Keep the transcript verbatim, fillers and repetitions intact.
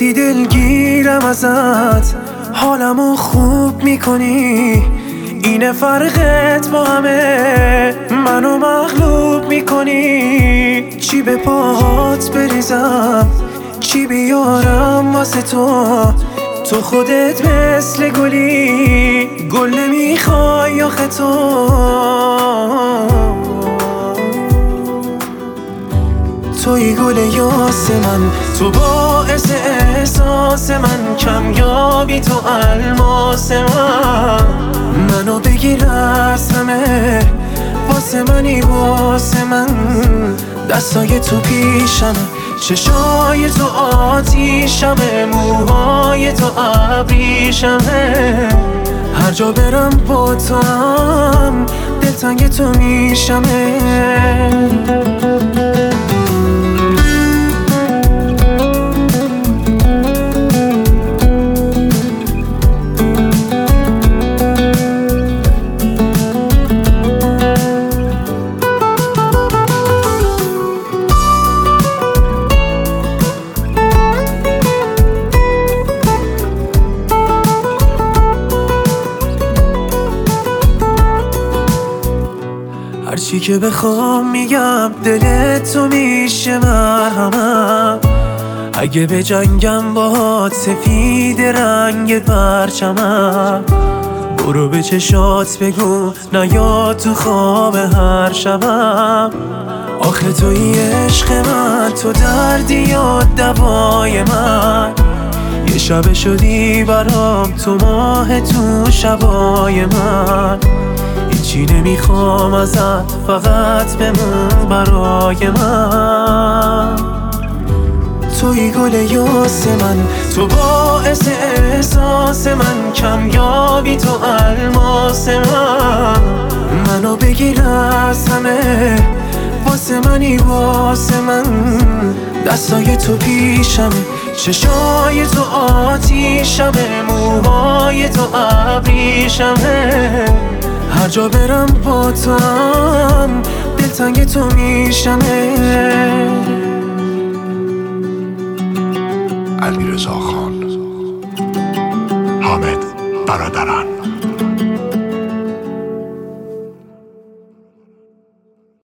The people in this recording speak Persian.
وقتی دلگیرم ازت حالمو خوب میکنی، اینه فرقت با همه، منو مغلوب میکنی. چی به پاهات بریزم، چی بیارم واسه تو، تو خودت مثل گلی، گل نمیخوای آخه تو. توی گل یاس من، تو باعث احساس من، کمیابی تو الماس من. منو بگیر از همه، واسه منی واسه من. دستای تو پیشمه، چشای تو آتیشمه، موهای تو ابریشمه. هر جا برم با تو هم، دلتنگ تو میشمه. هرچی که بخوام میگم، دلت تو میشه مرهمم. اگه به جنگم باهات سفید رنگ پرچمم، برو به چشات بگو نیاد تو خواب هر شبم. آخه توی عشق من، تو دردی یا دوای من. یه شب شدی برام، تو ماه تو شبای من. هیچی نمیخوام ازت، فقط بمون برای من. توی گل یاس من، تو باعث احساس من، کمیابی تو الماس من. منو بگیر از همه، واسه منی واسه من. دستای تو پیشمه، چشای تو آتیشمه، موهای تو ابریشمه. هر جا برم با تو هم، دلتنگ تو میشمه. علیرضا خان، حامد برادران.